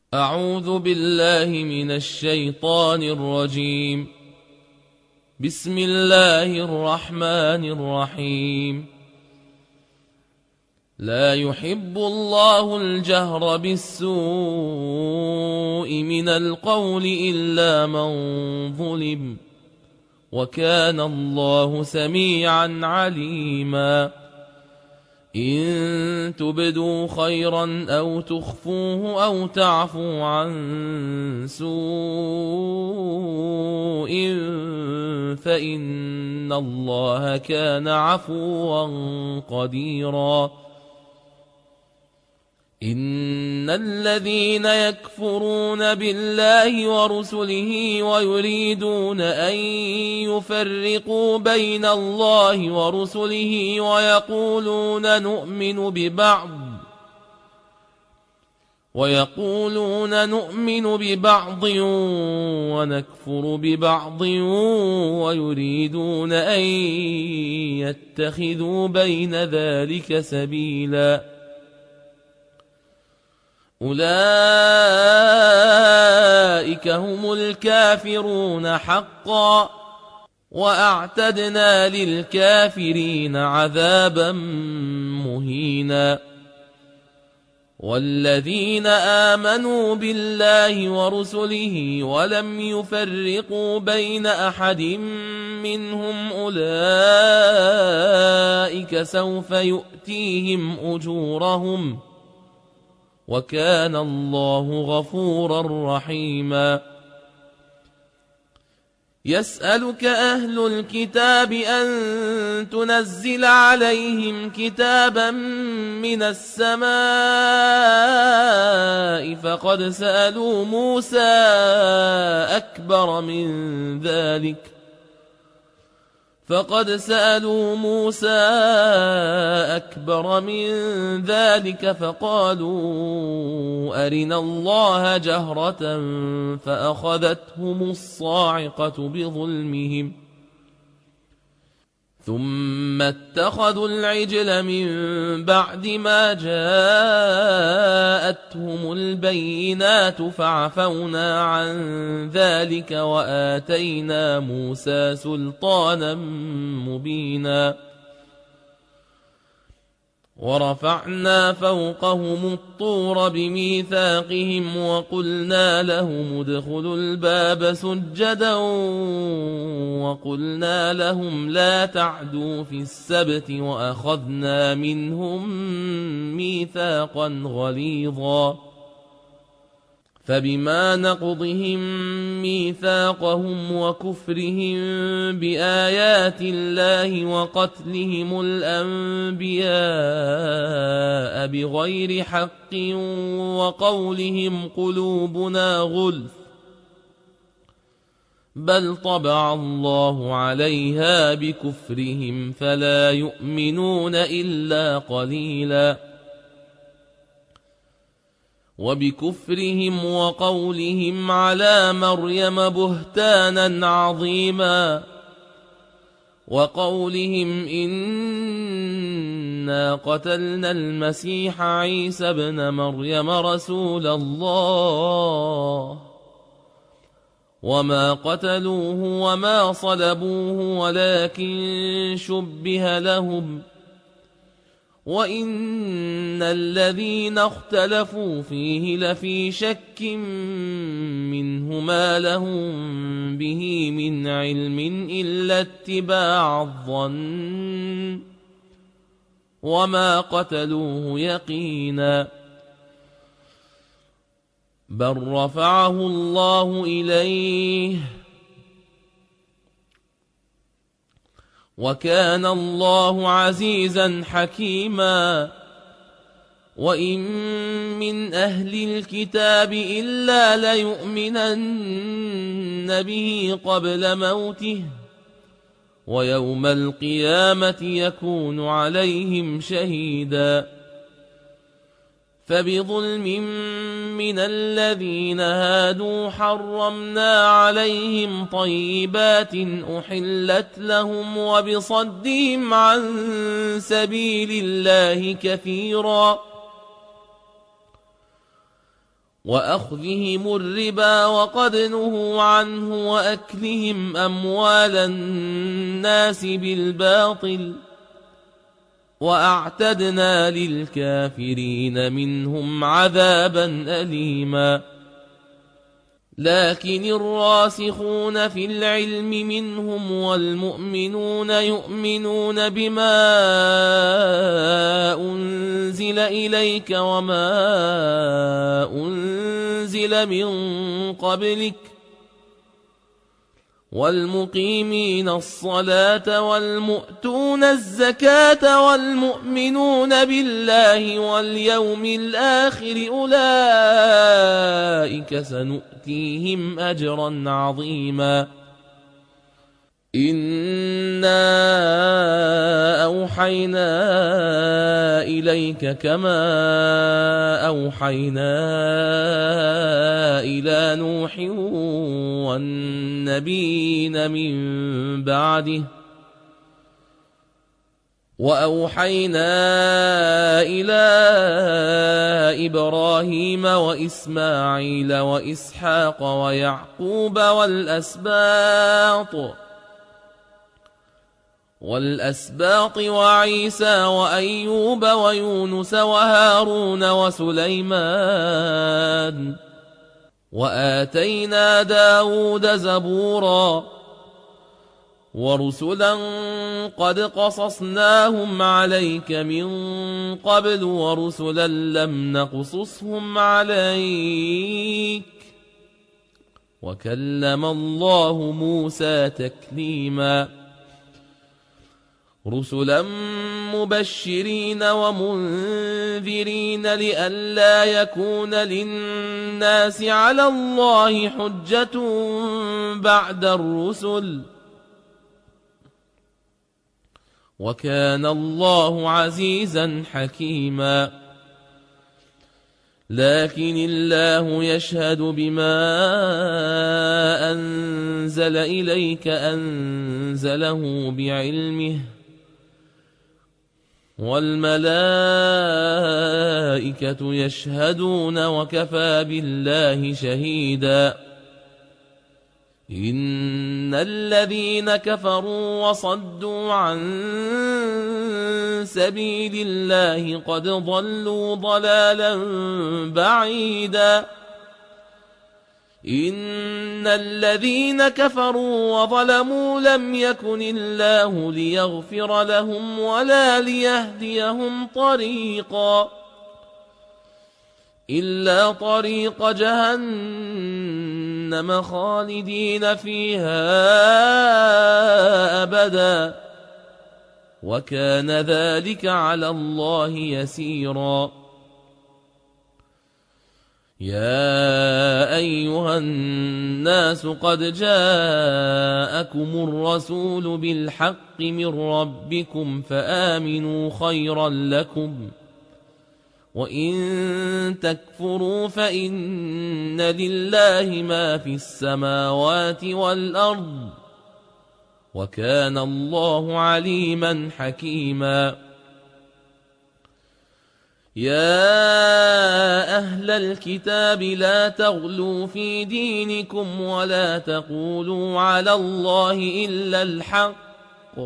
أعوذ بالله من الشيطان الرجيم. بسم الله الرحمن الرحيم. لا يحب الله الجهر بالسوء من القول إلا من ظلم، وكان الله سميعا عليما. إن تبدوا خيرا أو تخفوه أو تعفوا عن سوء فإن الله كان عفوا قديرا. إن الذين يكفرون بالله ورسله ويريدون أن يفرقوا بين الله ورسله ويقولون نؤمن ببعض ونكفر ببعض ويريدون أن يتخذوا بين ذلك سبيلا، أولئك هم الكافرون حقا، وأعتدنا للكافرين عذابا مهينا. والذين آمنوا بالله ورسله ولم يفرقوا بين أحد منهم أولئك سوف يؤتيهم أجورهم، وكان الله غفورا رحيما. يسألك أهل الكتاب أن تنزل عليهم كتابا من السماء فقد سألوا موسى أكبر من ذلك فقالوا أرنا الله جهرة فأخذتهم الصاعقة بظلمهم، ثم اتخذوا العجل من بعد ما جاءتهم البينات فعفونا عن ذلك وآتينا موسى سلطانا مبينا. ورفعنا فوقهم الطور بميثاقهم وقلنا لهم ادخلوا الباب سجدا وقلنا لهم لا تعدوا في السبت وأخذنا منهم ميثاقا غليظا. فبما نقضهم ميثاقهم وكفرهم بآيات الله وقتلهم الأنبياء بغير حق وقولهم قلوبنا غلف، بل طبع الله عليها بكفرهم فلا يؤمنون إلا قليلا. وبكفرهم وقولهم على مريم بهتانا عظيما، وقولهم إنا قتلنا المسيح عيسى ابن مريم رسول الله وما قتلوه وما صلبوه ولكن شبه لهم، وإن الذين اختلفوا فيه لفي شك منه ما لهم به من علم إلا اتباع الظن وما قتلوه يقينا، بل رفعه الله إليه وكان الله عزيزا حكيما. وإن من أهل الكتاب إلا ليؤمنن به قبل موته ويوم القيامة يكون عليهم شهيدا. فبظلم من الذين هادوا حرمنا عليهم طيبات أحلت لهم وبصدهم عن سبيل الله كثيرا وأخذهم الربا وقد نهوا عنه وأكلهم أموال الناس بالباطل وأعتدنا للكافرين منهم عذابا أليما لكن الراسخون في العلم منهم والمؤمنون يؤمنون بما أنزل إليك وما أنزل من قبلك والمقيمين الصلاة والمؤتون الزكاة والمؤمنون بالله واليوم الآخر أولئك سنؤتيهم أجرا عظيما إنا أوحينا إليك كما أوحينا إلى نوح والنبيين من بعده وأوحينا إلى إبراهيم وإسماعيل وإسحاق ويعقوب والأسباط وعيسى وأيوب ويونس وهارون وسليمان وآتينا داود زبورا ورسلا قد قصصناهم عليك من قبل ورسلا لم نقصصهم عليك وكلم الله موسى تكليما رسلا مبشرين ومنذرين لئلا يكون للناس على الله حجة بعد الرسل وكان الله عزيزا حكيما لكن الله يشهد بما أنزل إليك أنزله بعلمه والملائكة يشهدون وكفى بالله شهيدا إن الذين كفروا وصدوا عن سبيل الله قد ضلوا ضلالا بعيدا إن الذين كفروا وظلموا لم يكن الله ليغفر لهم ولا ليهديهم طريقا إلا طريق جهنم خالدين فيها أبدا وكان ذلك على الله يسيرا يا أيها الناس قد جاءكم الرسول بالحق من ربكم فآمنوا خيرا لكم وإن تكفروا فإن لله ما في السماوات والأرض وكان الله عليما حكيما يا أهل الكتاب لا تغلوا في دينكم ولا تقولوا على الله إلا الحق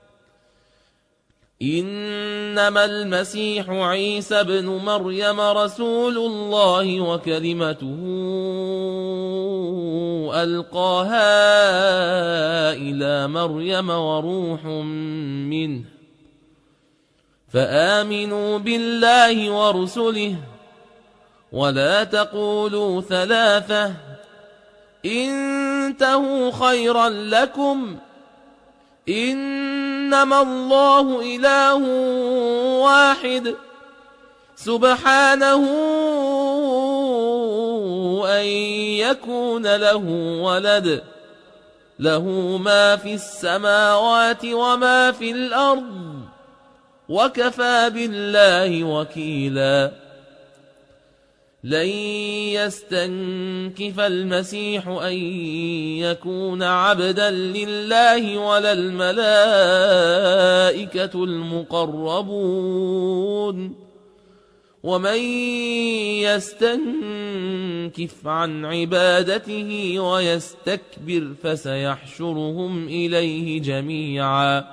إنما المسيح عيسى بن مريم رسول الله وكلمته ألقاها إلى مريم وروح منه فآمنوا بالله ورسله ولا تقولوا ثلاثة انتهوا خيرا لكم إنما الله إله واحد سبحانه أن يكون له ولد له ما في السماوات وما في الأرض وكفى بالله وكيلا لن يستنكف المسيح أن يكون عبدا لله ولا الملائكة المقربون ومن يستنكف عن عبادته ويستكبر فسيحشرهم إليه جميعا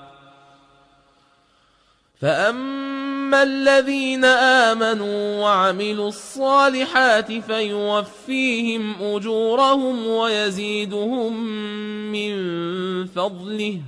فأما الذين آمنوا وعملوا الصالحات فيوفيهم أجورهم ويزيدهم من فضله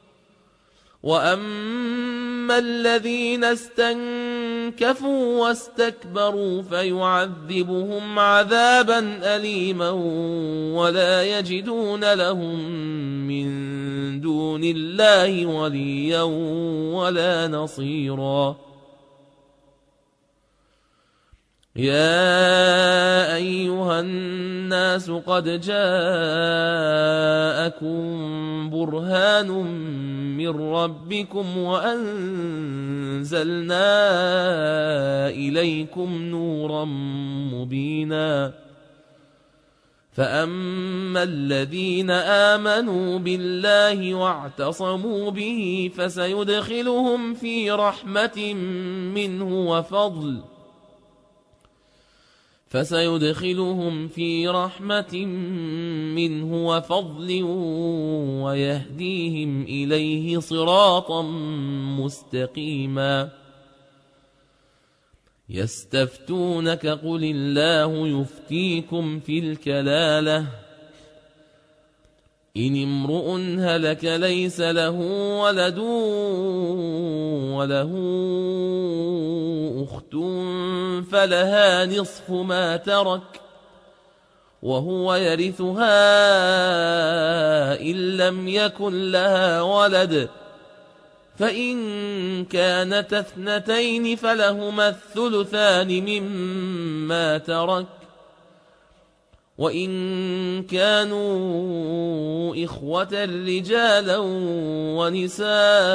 وأما الذين استنكفوا واستكبروا فيعذبهم عذابا أليما ولا يجدون لهم من دون الله وليا ولا نصيرا يا أيها الناس قد جاءكم برهان من ربكم وأنزلنا إليكم نورا مبينا فأما الذين آمنوا بالله واعتصموا به فسيدخلهم في رحمة منه وفضل ويهديهم إليه صراطا مستقيما يستفتونك قل الله يفتيكم في الكلالة إن امرؤ هلك ليس له ولد وله أخت فلها نصف ما ترك وهو يرثها إن لم يكن لها ولد فإن كانت اثنتين فلهما الثلثان مما ترك وإن كانوا إخوة رجالا ونساء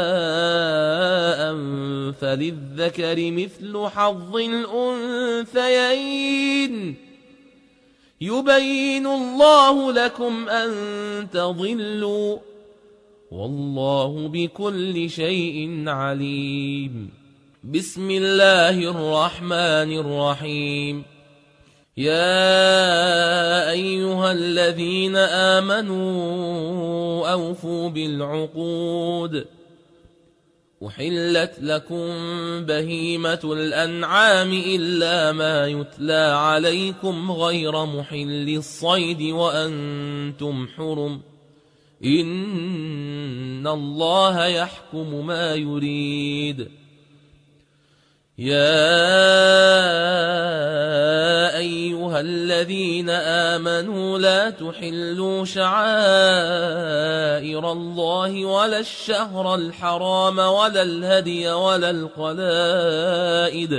فللذكر مثل حظ الأنثيين يبين الله لكم أن تضلوا والله بكل شيء عليم بسم الله الرحمن الرحيم يا أيها الذين آمنوا أوفوا بالعقود أحلت لكم بهيمة الأنعام إلا ما يتلى عليكم غير محل الصيد وأنتم حرم إن الله يحكم ما يريد يا أيها الذين آمنوا لا تحلوا شعائر الله ولا الشهر الحرام ولا الهدي ولا القلائد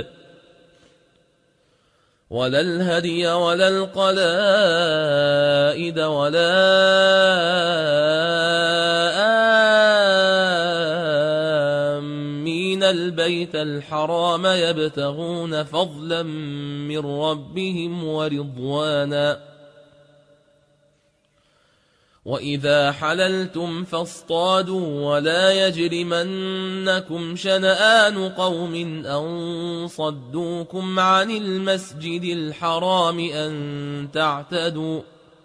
ولا آمين البيت الحرام يبتغون فضلا من ربهم ورضوانا وإذا حللتم فاصطادوا ولا يجرمنكم شنآن قوم أن صدوكم عن المسجد الحرام أن تعتدوا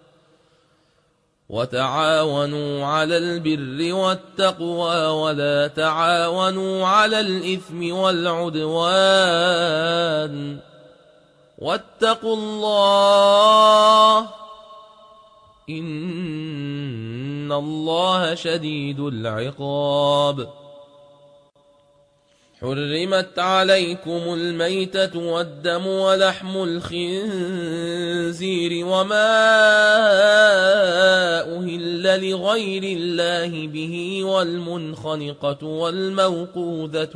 وتعاونوا على البر والتقوى ولا تعاونوا على الإثم والعدوان واتقوا الله إن الله شديد العقاب حرمت عليكم الميتة والدم ولحم الخنزير وما أهل لغير الله به والمنخنقة والموقوذة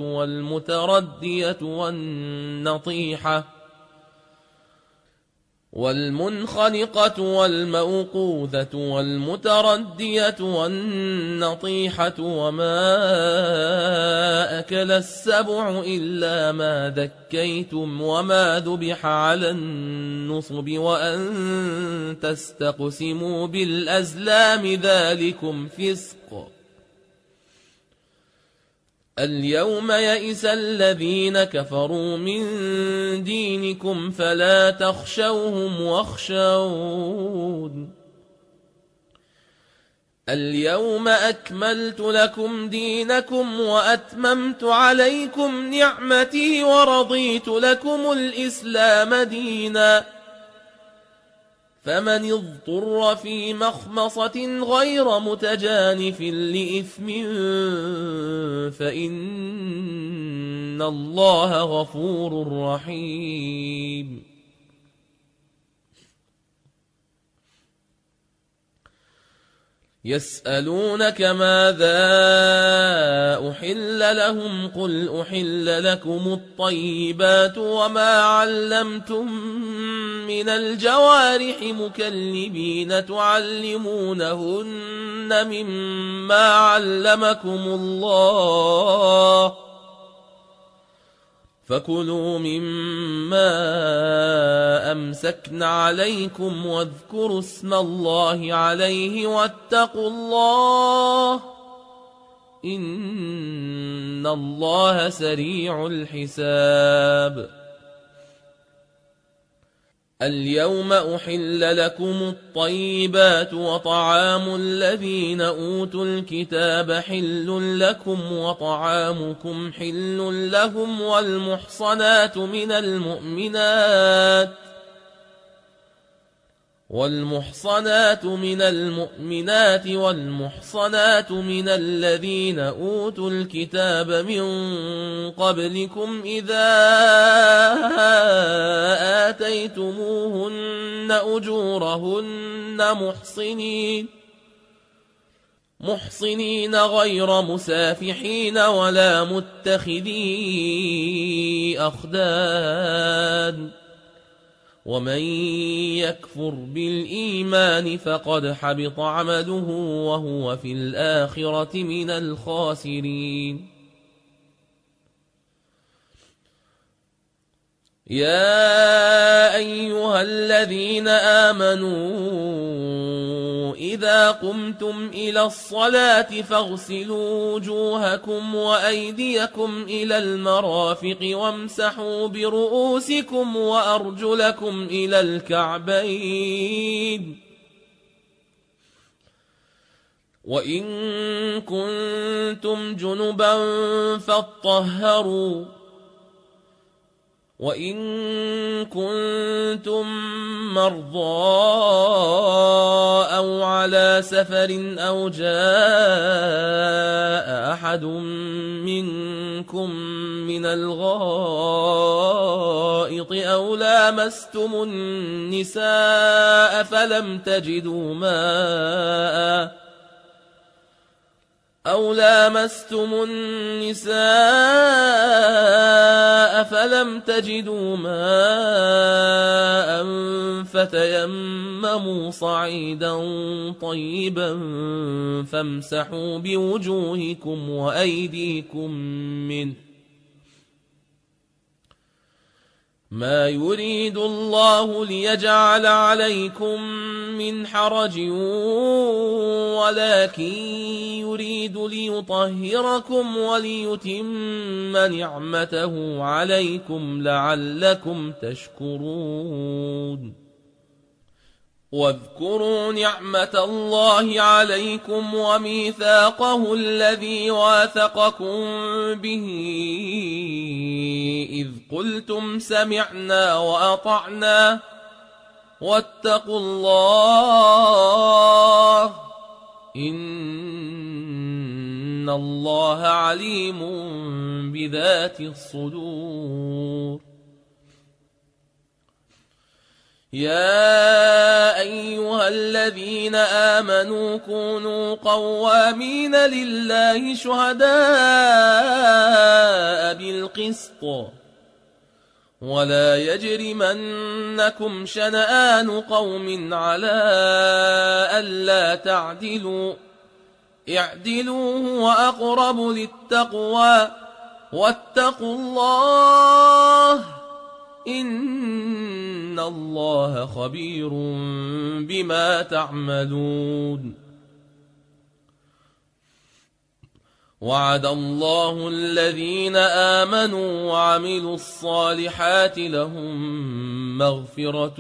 والمتردية والنطيحة وما أكل السبع إلا ما ذكيتم وما ذبح على النصب وأن تستقسموا بالأزلام ذلكم فسق اليوم يئس الذين كفروا من دينكم فلا تخشوهم واخشون اليوم أكملت لكم دينكم وأتممت عليكم نعمتي ورضيت لكم الإسلام دينا فمن اضطر في مخمصة غير متجانف لإثم فإن الله غفور رحيم يسألونك ماذا أحل لهم قل أحل لكم الطيبات وما علمتم من الجوارح مكلبين تعلمونهن مما علمكم الله فكلوا مما أمسكن عليكم واذكروا اسم الله عليه واتقوا الله إن الله سريع الحساب اليوم أحل لكم الطيبات وطعام الذين أوتوا الكتاب حل لكم وطعامكم حل لهم والمحصنات من المؤمنات والمحصنات من الذين أوتوا الكتاب من قبلكم إذا آتيتموهن أجورهن محصنين غير مسافحين ولا متخذي أخدان ومن يكفر بالإيمان فقد حبط عمله وهو في الآخرة من الخاسرين يا أيها الذين آمنوا إذا قمتم إلى الصلاة فاغسلوا وجوهكم وأيديكم إلى المرافق وامسحوا برؤوسكم وأرجلكم إلى الكعبين وإن كنتم جنبا فاطهروا وإن كنتم مرضى أو على سفر أو جاء أحد منكم من الغائط أو لامستم النساء فلم تجدوا ماء فتيمموا صعيدا طيبا فامسحوا بوجوهكم وأيديكم منه ما يريد الله ليجعل عليكم من حرج ولكن يريد ليطهركم وليتم نعمته عليكم لعلكم تشكرون واذكروا نعمة الله عليكم وميثاقه الذي واثقكم به إذ قلتم سمعنا وأطعنا واتقوا الله إن الله عليم بذات الصدور يا أيها الذين آمنوا كونوا قوامين لله شهداء بالقسط ولا يجرمنكم شنآن قوم على ألا تعدلوا اعدلوا هو أقرب للتقوى واتقوا الله إن الله خبير بما تعملون وعد الله الذين آمنوا وعملوا الصالحات لهم مغفرة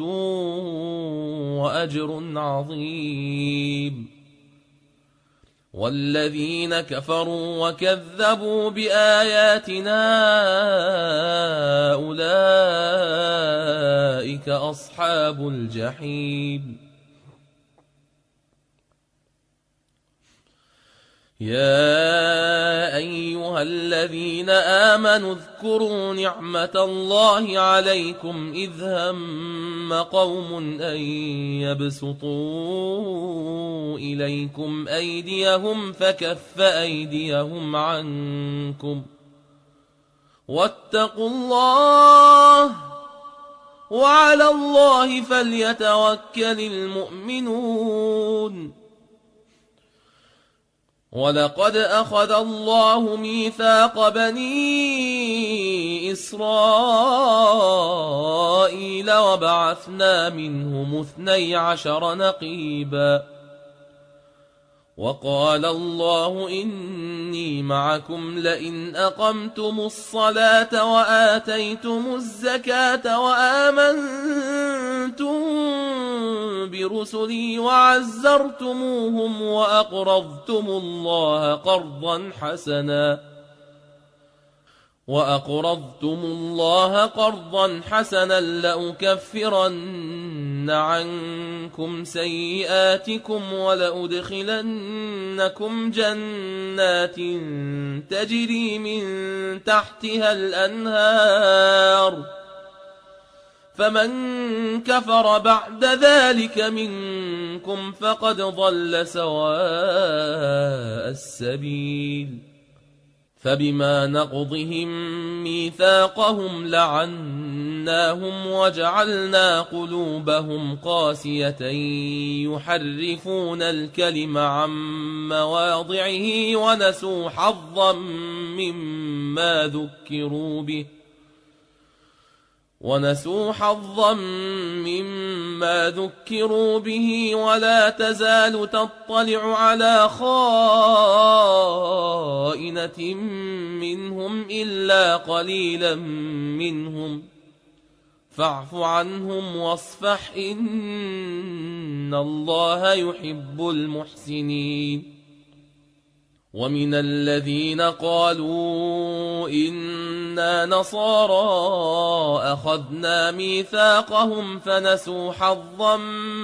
وأجر عظيم والذين كفروا وكذبوا بآياتنا أولئك أصحاب الجحيم يا أيها الذين آمنوا اذكروا نعمة الله عليكم إذ هم قوم أن يبسطوا إليكم أيديهم فكف أيديهم عنكم واتقوا الله وعلى الله فليتوكل المؤمنون ولقد أخذ الله ميثاق بني إسرائيل وبعثنا منهم 12 نقيبا وقال الله إني معكم لئن أقمتم الصلاة وآتيتم الزكاة وآمنتم برسلي وعزرتموهم وأقرضتم الله قرضا حسنا لأكفرن عنكم سيئاتكم ولأدخلنكم جنات تجري من تحتها الأنهار فمن كفر بعد ذلك منكم فقد ضل سواء السبيل فبما نقضهم ميثاقهم لعناهم وجعلنا قلوبهم قاسية يحرفون الكلم عن مواضعه ونسوا حظا مما ذكروا به ولا تزال تطلع على خائنة منهم إلا قليلا منهم فاعف عنهم واصفح إن الله يحب المحسنين ومن الذين قالوا إنا نصارى أخذنا ميثاقهم فنسوا حظا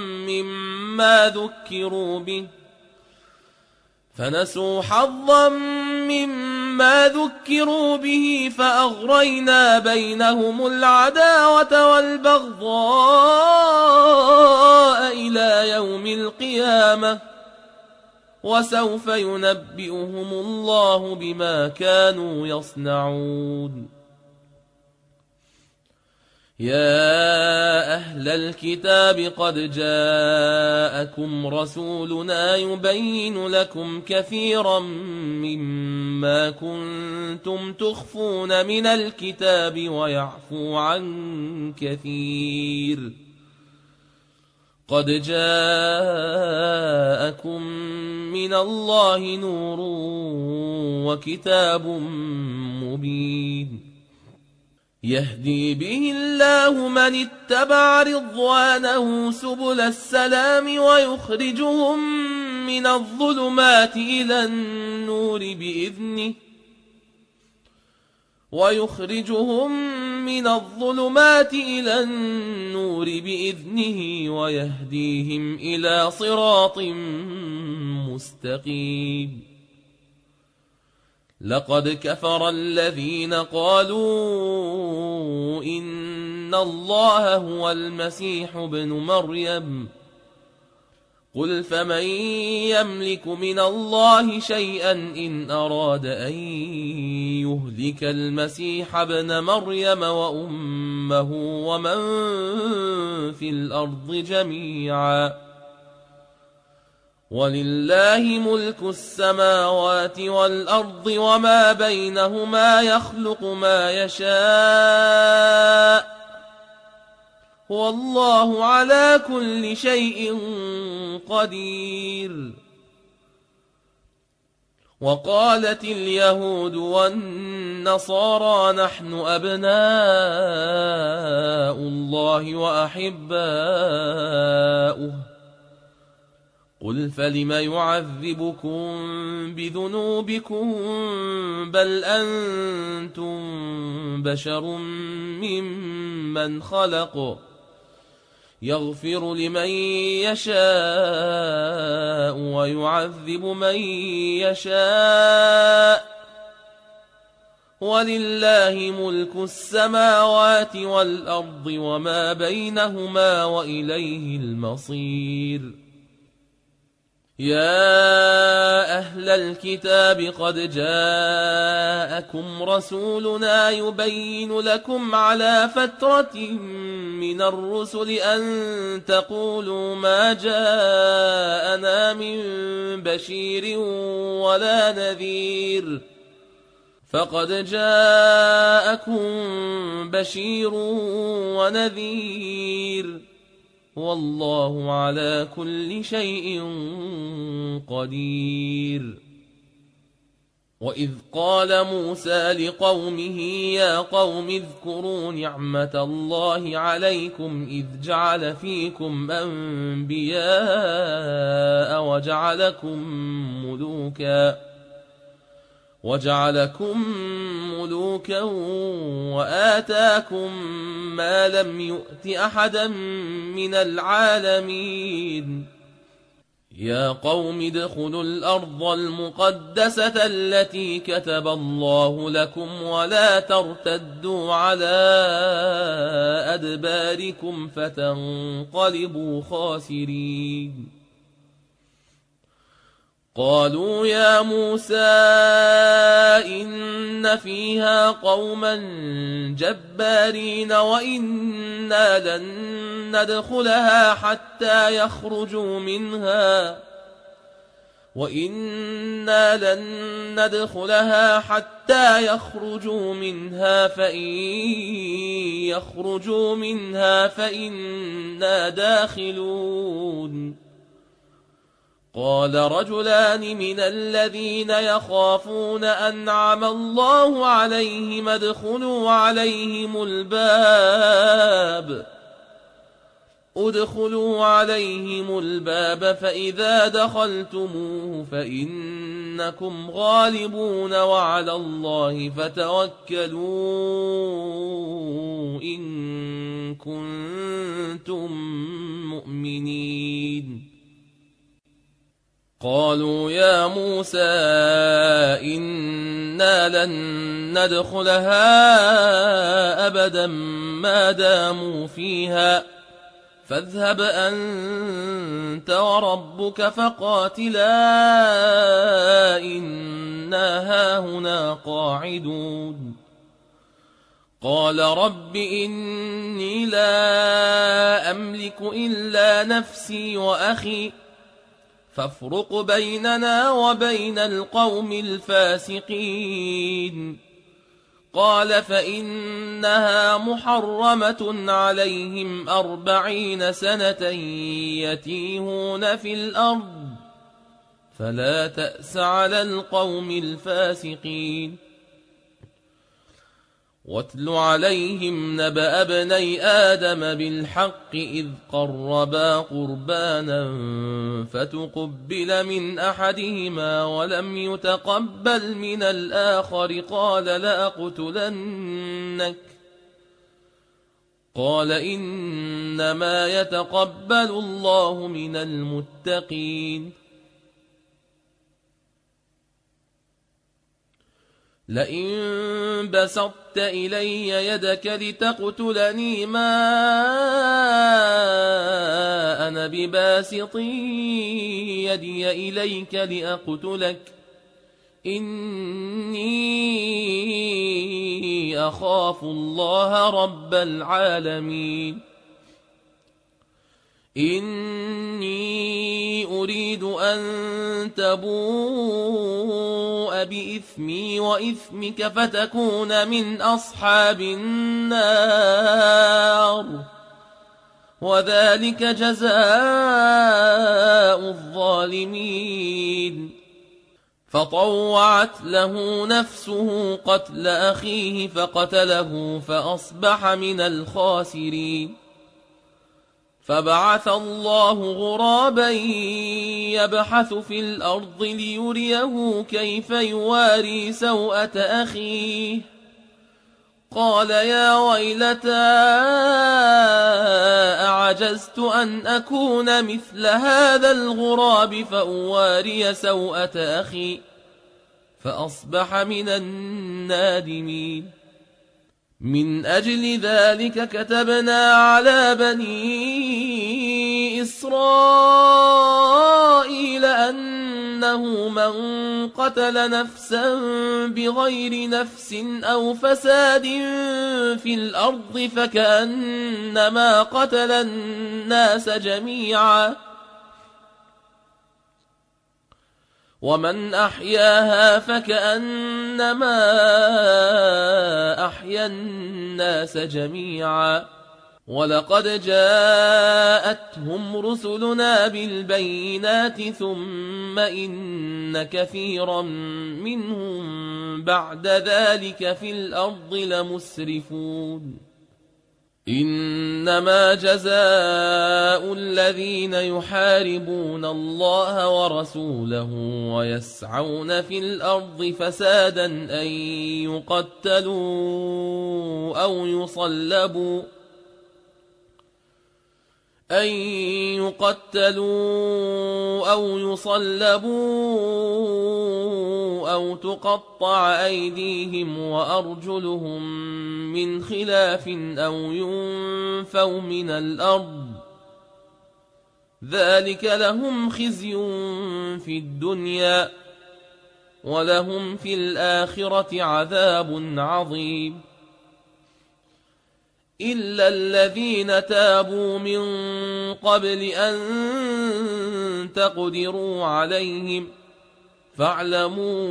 مما ذكروا به فأغرينا بينهم العداوة والبغضاء إلى يوم القيامة وسوف ينبئهم الله بما كانوا يصنعون يا أهل الكتاب قد جاءكم رسولنا يبين لكم كثيرا مما كنتم تخفون من الكتاب ويعفو عن كثير قد جاءكم من الله نور وكتاب مبين يهدي به الله من اتبع رضوانه سبل السلام ويخرجهم من الظلمات إلى النور بإذنه ويهديهم إلى صراط مستقيم لقد كفر الذين قالوا إن الله هو المسيح ابن مريم قل فمن يملك من الله شيئا إن أراد أن يهلك المسيح ابن مريم وأمه ومن في الأرض جميعا ولله ملك السماوات والأرض وما بينهما يخلق ما يشاء والله على كل شيء قدير وقالت اليهود والنصارى نحن أبناء الله وأحباؤه قل فلم يعذبكم بذنوبكم بل أنتم بشر ممن خلق يغفر لمن يشاء ويعذب من يشاء ولله ملك السماوات والأرض وما بينهما وإليه المصير. يا أهل الكتاب قد جاءكم رسولنا يبين لكم على فترة من الرسل أن تقولوا ما جاءنا من بشير ولا نذير فقد جاءكم بشير ونذير والله على كل شيء قدير. وإذ قال موسى لقومه يا قوم اذكروا نعمة الله عليكم إذ جعل فيكم أنبياء وجعلكم ملوكا وآتاكم ما لم يؤت أحدا من العالمين. يا قوم ادخلوا الأرض المقدسة التي كتب الله لكم ولا ترتدوا على أدباركم فتنقلبوا خاسرين. قالوا يا موسى إن فيها قوما جبارين وإنا لن ندخلها حتى يخرجوا منها فإن يخرجوا منها فإنا داخلون. قال رجلان من الذين يخافون أنعم الله عليهم ادخلوا عليهم الباب فإذا دخلتموه فإنكم غالبون وعلى الله فتوكلوا إن كنتم مؤمنين. قالوا يا موسى إنا لن ندخلها أبدا ما داموا فيها فاذهب أنت وربك فقاتلا إنا هاهنا قاعدون. قال رب إني لا أملك إلا نفسي وأخي فافرق بيننا وبين القوم الفاسقين. قال فإنها محرمة عليهم 40 سنة يتيهون في الأرض فلا تأس على القوم الفاسقين. واتل عليهم نبأ ابني آدم بالحق إذ قربا قربانا فتقبل من أحدهما ولم يتقبل من الآخر قال لأقتلنك قال إنما يتقبل الله من المتقين. لئن بسطت إلي يدك لتقتلني ما أنا بباسط يدي إليك لأقتلك إني أخاف الله رب العالمين. إني أريد أن تبوء بإثمي وإثمك فتكون من أصحاب النار وذلك جزاء الظالمين. فطوعت له نفسه قتل أخيه فقتله فأصبح من الخاسرين. فبعث الله غرابا يبحث في الأرض ليريه كيف يواري سوءة أخيه، قال يا ويلتى أعجزت أن أكون مثل هذا الغراب فأواري سوءة أخي، فأصبح من النادمين. من أجل ذلك كتبنا على بني إسرائيل أنه من قتل نفسا بغير نفس أو فساد في الأرض فكأنما قتل الناس جميعا، ومن أحياها فكأنما أحيا الناس جميعا. ولقد جاءتهم رسلنا بالبينات ثم إن كثيرا منهم بعد ذلك في الأرض لمسرفون. إنما جزاء الذين يحاربون الله ورسوله ويسعون في الأرض فسادا أن يقتلوا أو يصلبوا أو تقطع أيديهم وأرجلهم من خلاف أو ينفوا من الأرض، ذلك لهم خزي في الدنيا ولهم في الآخرة عذاب عظيم. إلا الذين تابوا من قبل أن تقدروا عليهم فاعلموا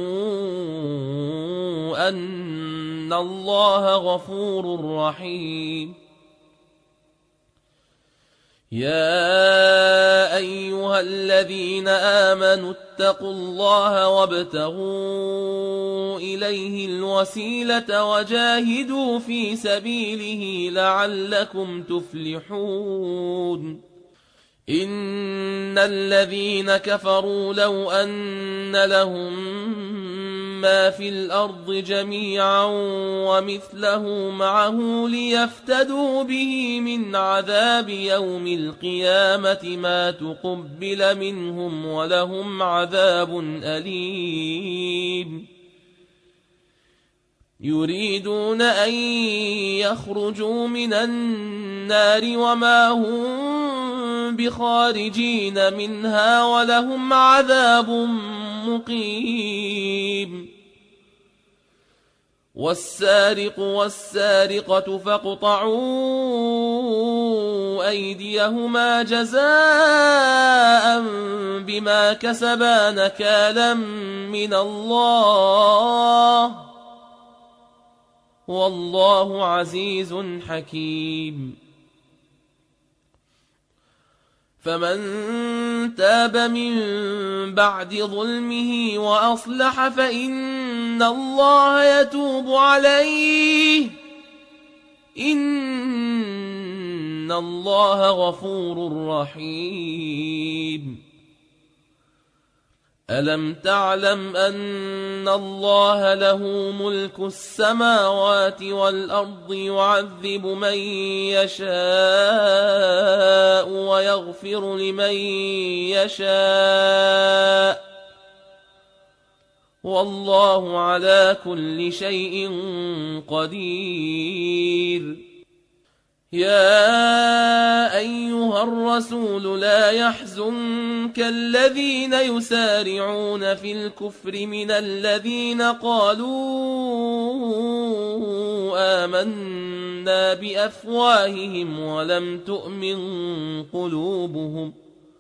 أن الله غفور رحيم. يا أيها الذين آمنوا اتقوا الله وابتغوا إليه الوسيلة وجاهدوا في سبيله لعلكم تفلحون. إن الذين كفروا لو أن لهم ما في الأرض جميعا ومثله معه ليفتدوا به من عذاب يوم القيامة ما تقبل منهم ولهم عذاب أليم. يريدون أن يخرجوا من النار وما هم بخارجين منها ولهم عذاب مقيم. والسارق والسارقة فاقطعوا أيديهما جزاء بما كسبا نكالا من الله والله عزيز حكيم. فمن تاب من بعد ظلمه وأصلح فإن الله يتوب عليه إن الله غفور رحيم. ألم تعلم أن الله له ملك السماوات والأرض يعذب من يشاء ويغفر لمن يشاء والله على كل شيء قدير. يا أيها الرسول لا يحزنك الذين يسارعون في الكفر من الذين قالوا آمنا بأفواههم ولم تؤمن قلوبهم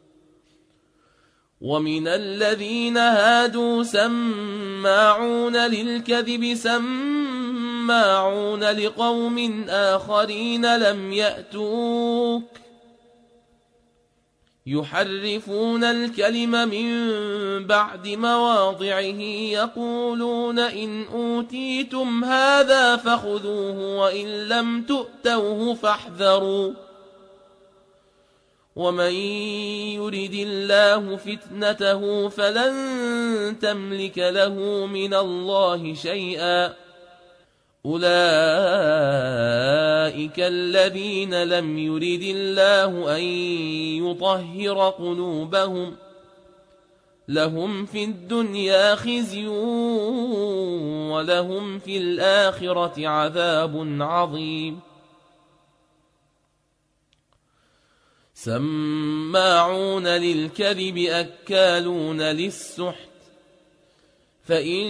ومن الذين هادوا سماعون للكذب سماعون لقوم آخرين لم يأتوك يحرفون الكلم من بعد مواضعه يقولون إن أوتيتم هذا فخذوه وإن لم تؤتوه فاحذروا ومن يرد الله فتنته فلن تملك له من الله شيئا أولئك الذين لم يرد الله أن يطهر قلوبهم لهم في الدنيا خزي ولهم في الآخرة عذاب عظيم سماعون للكذب أكالون للسحت فإن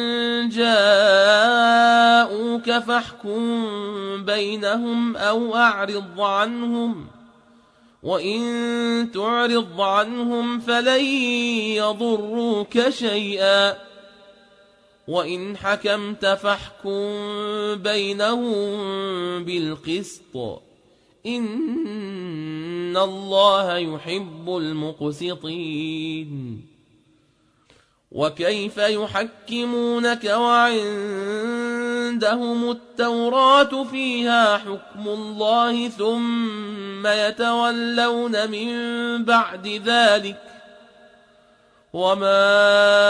جاءوك فاحكم بينهم أو أعرض عنهم وإن تعرض عنهم فلن يضروك شيئا وإن حكمت فاحكم بينهم بالقسط إن الله يحب المقسطين وكيف يحكمونك وعندهم التوراة فيها حكم الله ثم يتولون من بعد ذلك وما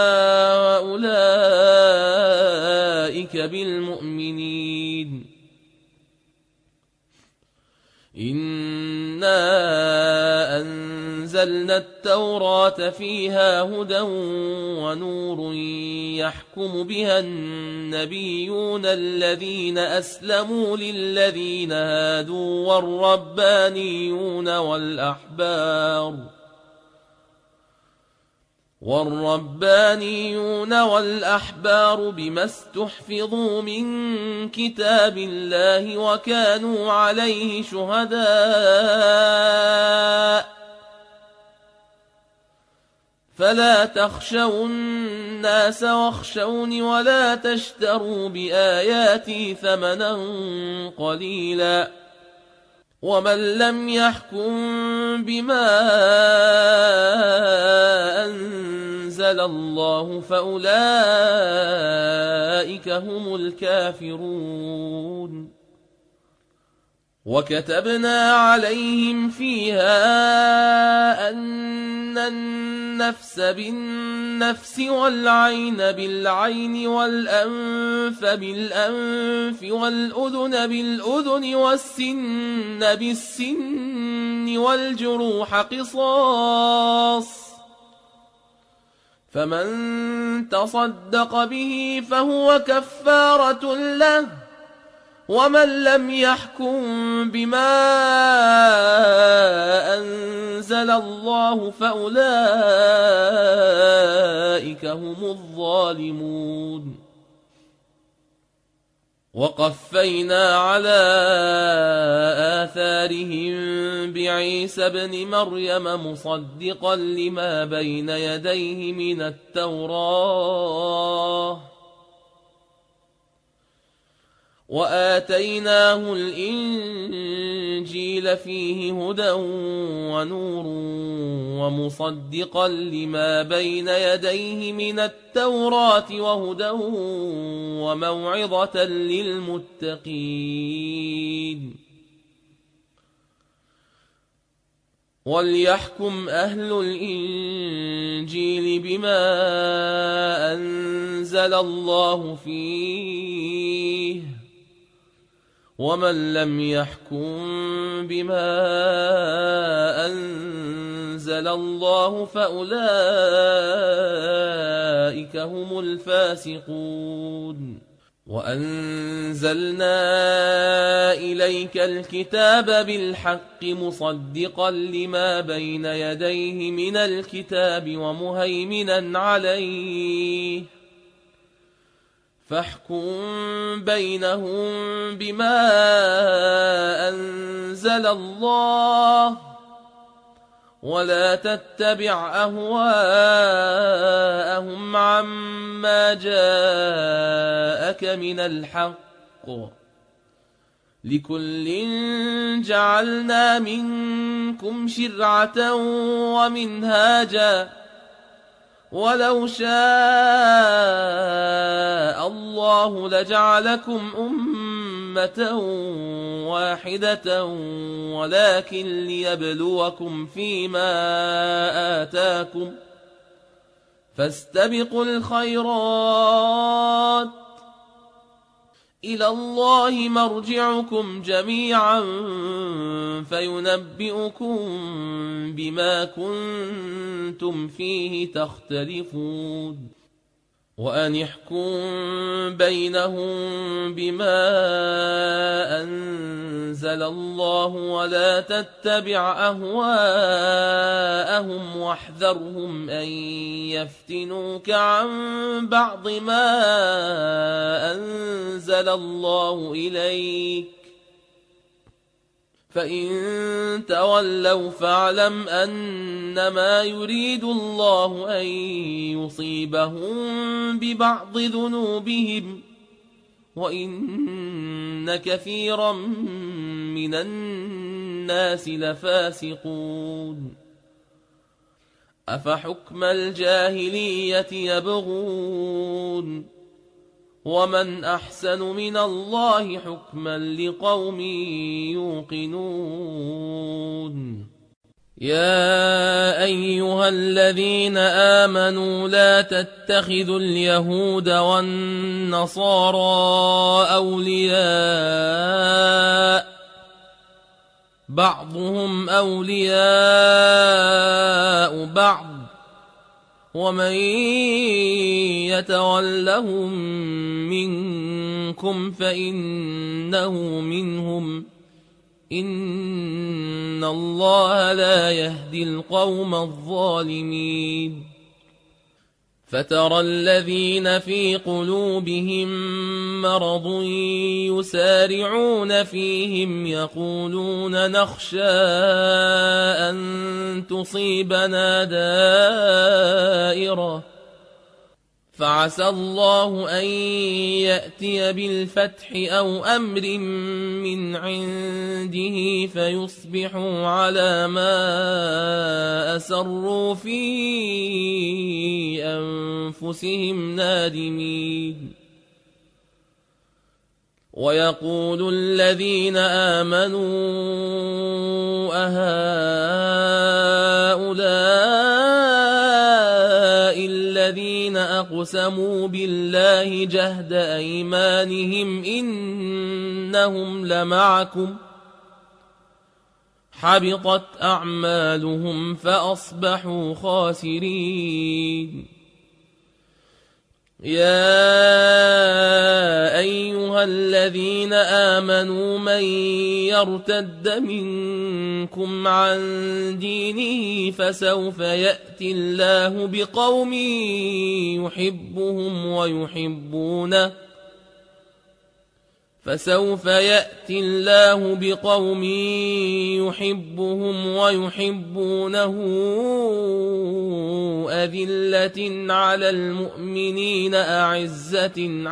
أولئك بالمؤمنين إنا أنزلنا التوراة فيها هدى ونور يحكم بها النبيون الذين أسلموا للذين هادوا والربانيون والأحبار بما استحفظوا من كتاب الله وكانوا عليه شهداء فلا تخشوا الناس واخشوني ولا تشتروا بآياتي ثمنا قليلا ومن لم يحكم بما أنزل الله فأولئك هم الكافرون وكتبنا عليهم فيها أن النفس بالنفس والعين بالعين والأنف بالأنف والأذن بالأذن والسن بالسن والجروح قصاص فمن تصدق به فهو كفارة له ومن لم يحكم بما أنزل الله فأولئك هم الظالمون وقفينا على آثارهم بعيسى ابن مريم مصدقا لما بين يديه من التوراة وآتيناه الإنجيل فيه هدى ونور ومصدقا لما بين يديه من التوراة وهدى وموعظة للمتقين وليحكم أهل الإنجيل بما أنزل الله فيه ومن لم يحكم بما أنزل الله فأولئك هم الفاسقون وأنزلنا إليك الكتاب بالحق مصدقا لما بين يديه من الكتاب ومهيمنا عليه فاحكم بينهم بما أنزل الله ولا تتبع أهواءهم عما جاءك من الحق لكل جعلنا منكم شرعة ومنهاجا ولو شاء الله لجعلكم أمة واحدة ولكن ليبلوكم فيما آتاكم فاستبقوا الخيرات إلى الله مرجعكم جميعا فينبئكم بما كنتم فيه تختلفون وأن احكم بينهم بما أنزل الله ولا تتبع أهواءهم واحذرهم أن يفتنوك عن بعض ما أنزل الله إليك فإن تولوا فاعلم أنما يريد الله أن يصيبهم ببعض ذنوبهم وإن كثيرا من الناس لفاسقون أفحكم الجاهلية يبغون ومن أحسن من الله حكما لقوم يوقنون يا أيها الذين آمنوا لا تتخذوا اليهود والنصارى أولياء بعضهم أولياء بعض ومن يتولهم منكم فإنه منهم إن الله لا يهدي القوم الظالمين فترى الذين في قلوبهم مرض يسارعون فيهم يقولون نخشى أن تصيبنا دائرة فعسى الله أن يأتي بالفتح أو أمر من عنده فيصبحوا على ما أسروا في أنفسهم نادمين ويقول الذين آمنوا أهؤلاء الذين أقسموا بالله جهد أيمانهم إنهم لمعكم حبطت أعمالهم فأصبحوا خاسرين يا أيها الذين آمنوا من يرتد منكم عن دينه فسوف يأتي الله بقوم يحبهم ويحبونه أذلة على المؤمنين أعزة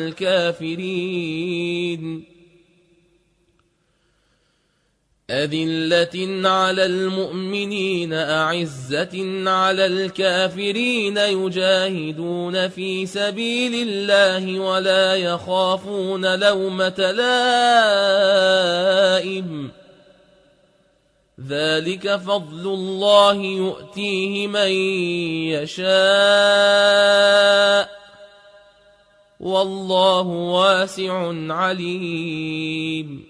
على الكافرين يجاهدون في سبيل الله ولا يخافون لومة لائم ذلك فضل الله يؤتيه من يشاء والله واسع عليم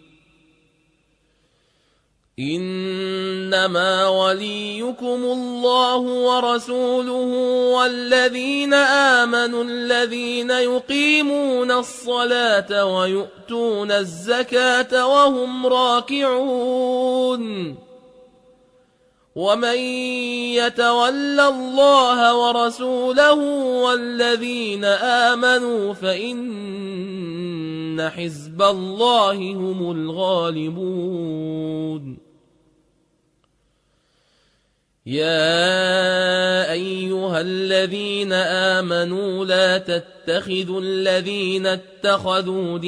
إنما وليكم الله ورسوله والذين آمنوا الذين يقيمون الصلاة ويؤتون الزكاة وهم راكعون ومن يتول الله ورسوله والذين آمنوا فإن حزب الله هم الغالبون يا أيها أيها الذين آمنوا لا تتخذوا الذين اتخذوا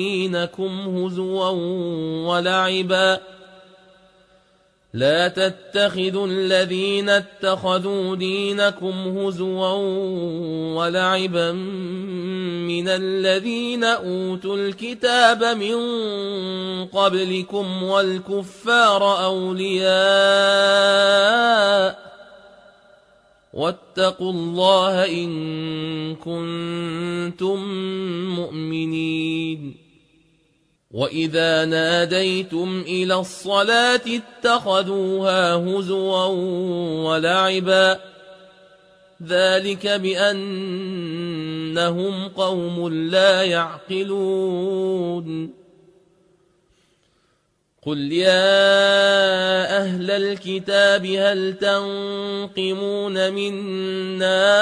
دينكم هزوا ولعبا من الذين أوتوا الكتاب من قبلكم والكفار أولياء واتقوا الله إن كنتم مؤمنين. وإذا ناديتم إلى الصلاة اتخذوها هزوا ولعبا ذلك بأنهم قوم لا يعقلون. قل يا أهل الكتاب هل تنقمون منا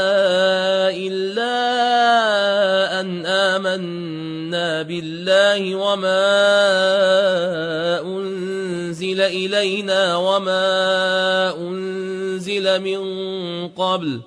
إلا أن آمنا بالله وما أنزل إلينا وما أنزل من قبل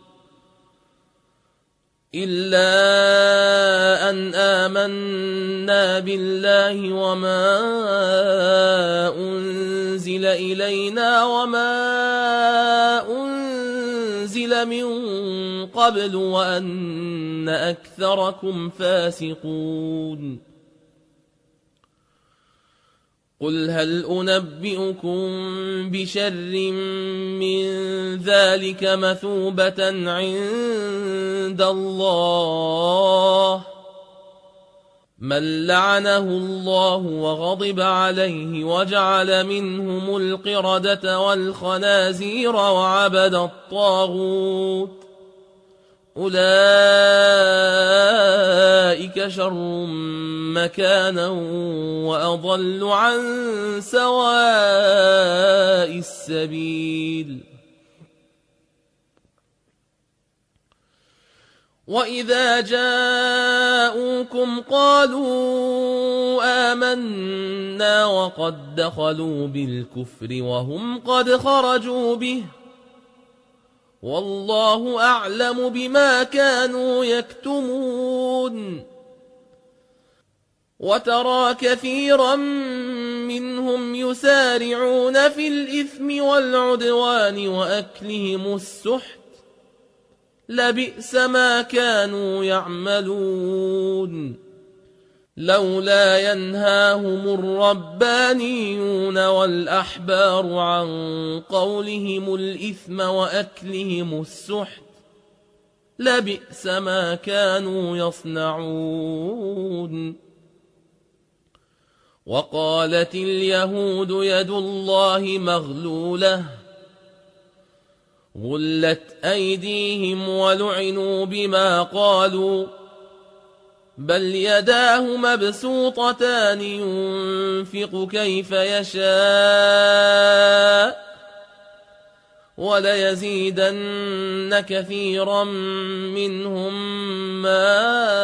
وأن أكثركم فاسقون. قل هل أنبئكم بشر من ذلك مثوبة عند الله من لعنه الله وغضب عليه وجعل منهم القردة والخنازير وعبد الطاغوت أولئك شر مكانا وأضل عن سواء السبيل. وإذا جاءوكم قالوا آمنا وقد دخلوا بالكفر وهم قد خرجوا به والله أعلم بما كانوا يكتمون. وترى كثيرا منهم يسارعون في الإثم والعدوان وأكلهم السحت لبئس ما كانوا يعملون. لولا ينهاهم الربانيون والأحبار عن قولهم الإثم وأكلهم السحت لبئس ما كانوا يصنعون. وقالت اليهود يد الله مغلولة غلت أيديهم ولعنوا بما قالوا بل يداه مبسوطتان ينفق كيف يشاء وليزيدن كثيرا منهم ما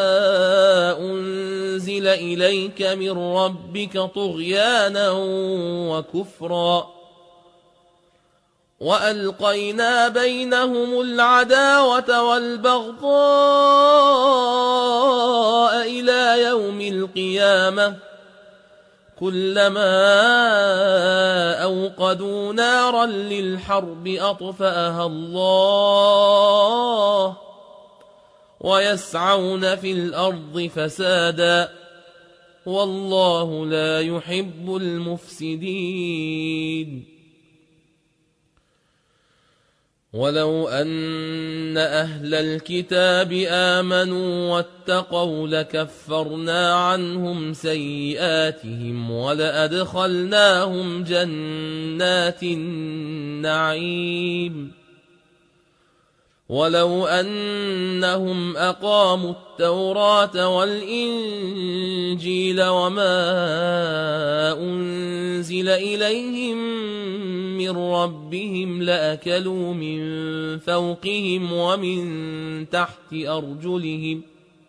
أنزل إليك من ربك طغيانا وكفرا وألقينا بينهم العداوة والبغضاء إلى يوم القيامة كلما أوقدوا نارا للحرب أطفأها الله ويسعون في الأرض فسادا والله لا يحب المفسدين. ولو أن أهل الكتاب آمنوا واتقوا لكفرنا عنهم سيئاتهم ولأدخلناهم جنات النعيم. ولو أنهم أقاموا التوراة والإنجيل وما أنزل إليهم من ربهم لأكلوا من فوقهم ومن تحت أرجلهم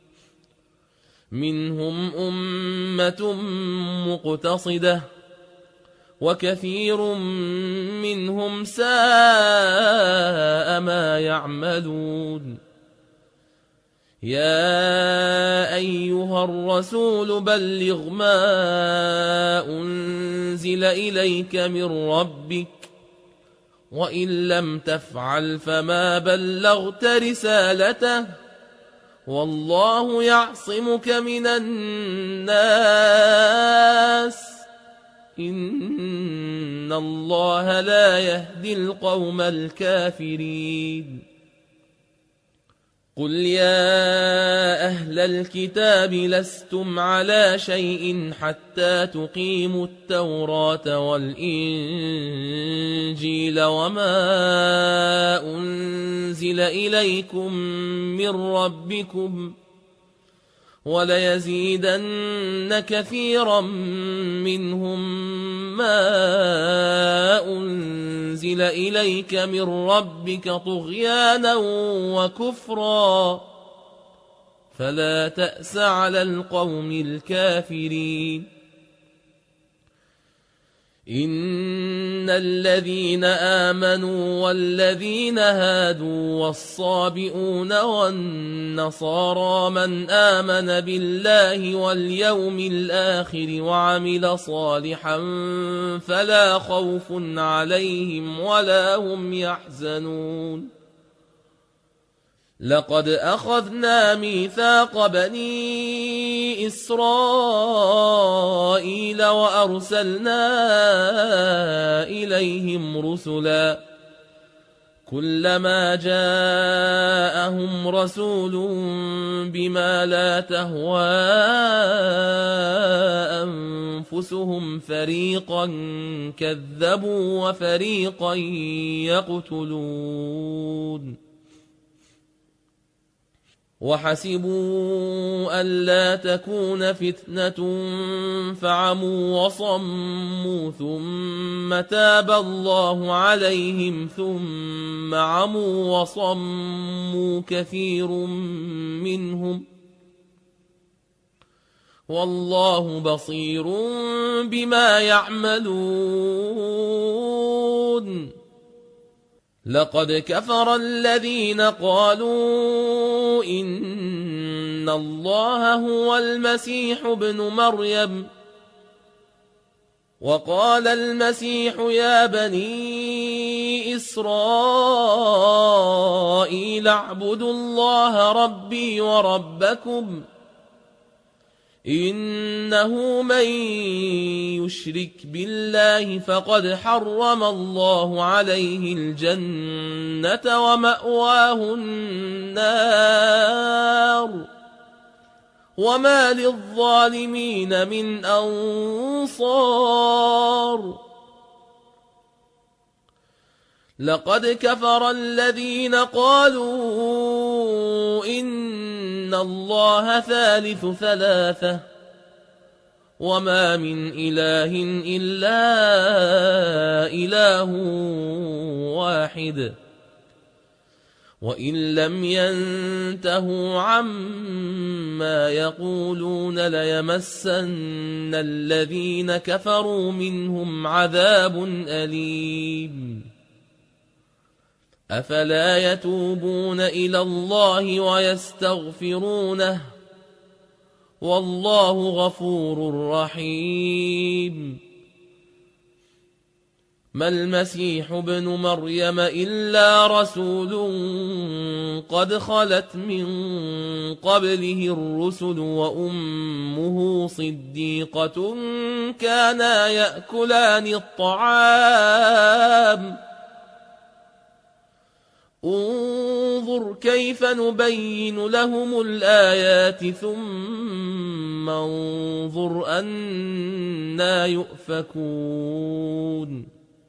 منهم أمة مقتصدة وكثير منهم ساء ما يعملون يا أيها الرسول بلغ ما أنزل إليك من ربك وإن لم تفعل فما بلغت رسالته والله يعصمك من الناس إن الله لا يهدي القوم الكافرين قل يا أهل الكتاب لستم على شيء حتى تقيموا التوراة والإنجيل وما أنزل إليكم من ربكم وليزيدن كثيرا منهم ما أنزل إليك من ربك طغيانا وكفرا فلا تأس على القوم الكافرين إن الذين آمنوا والذين هادوا والصابئون والنصارى من آمن بالله واليوم الآخر وعمل صالحا فلا خوف عليهم ولا هم يحزنون لقد أخذنا ميثاق بني إسرائيل وأرسلنا إليهم رسلا كلما جاءهم رسول بما لا تهوى أنفسهم فريقا كذبوا وفريقا يقتلون وحسبوا ألا تكون فتنة فعموا وصموا ثم تاب الله عليهم ثم عموا وصموا كثير منهم والله بصير بما يعملون لقد كفر الذين قالوا إن الله هو المسيح ابن مريم وقال المسيح يا بني إسرائيل اعبدوا الله ربي وربكم إنه من يشرك بالله فقد حرم الله عليه الجنة ومأواه النار وما للظالمين من أنصار لقد كفر الذين قالوا إن الله ثالث ثلاثة وما من إله إلا إله واحد وإن لم ينتهوا عما يقولون ليمسن الذين كفروا منهم عذاب أليم أفلا يتوبون إلى الله ويستغفرونه والله غفور رحيم ما المسيح ابن مريم إلا رسول قد خلت من قبله الرسل وأمه صديقة كانا يأكلان الطعام انظر كيف نبين لهم الآيات ثم انظر أنى يؤفكون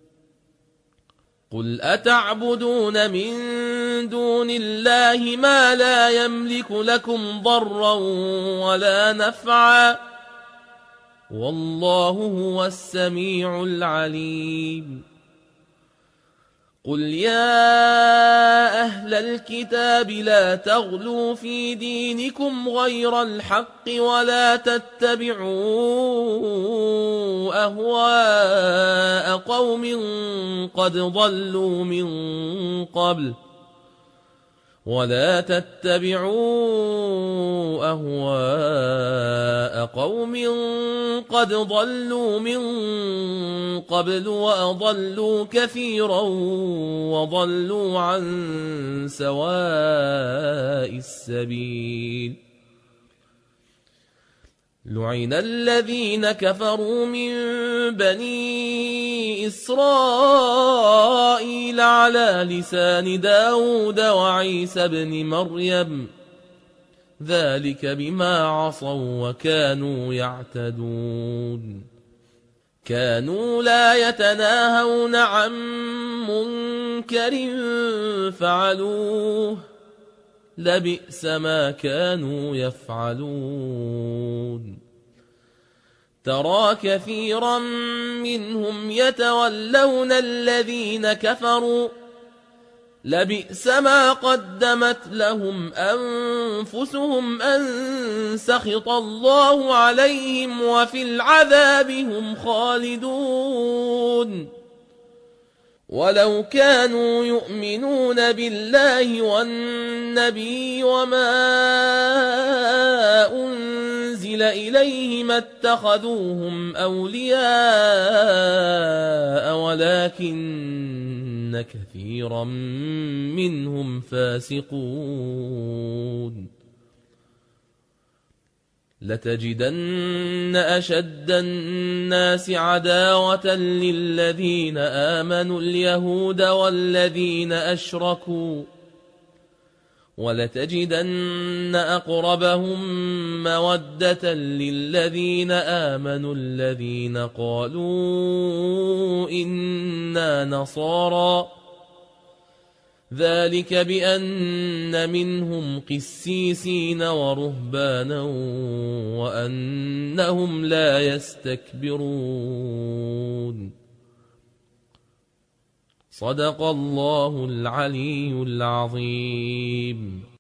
قل أتعبدون من دون الله ما لا يملك لكم ضرا ولا نفعا والله هو السميع العليم قل يا أهل الكتاب لا تغلوا في دينكم غير الحق ولا تتبعوا أهواء قوم قد ضلوا من قبل ولا تتبعوا أهواء قوم قد ضلوا من قبل وأضلوا كثيرا وضلوا عن سواء السبيل. لعن الذين كفروا من بني إسرائيل على لسان داود وعيسى بن مريم ذلك بما عصوا وكانوا يعتدون. كانوا لا يتناهون عن منكر فعلوه لبئس ما كانوا يفعلون. ترى كثيرا منهم يتولون الذين كفروا لبئس ما قدمت لهم أنفسهم أن سخط الله عليهم وفي العذاب هم خالدون. ولو كانوا يؤمنون بالله والنبي وما أنزل إليه ما اتخذوهم أولياء ولكن كثيرا منهم فاسقون. لتجدن أشد الناس عداوة للذين آمنوا اليهود والذين أشركوا ولتجدن أقربهم مودة للذين آمنوا الذين قالوا إنا نصارى ذلك بأن منهم قسيسين ورهبانا وأنهم لا يستكبرون. صدق الله العلي العظيم.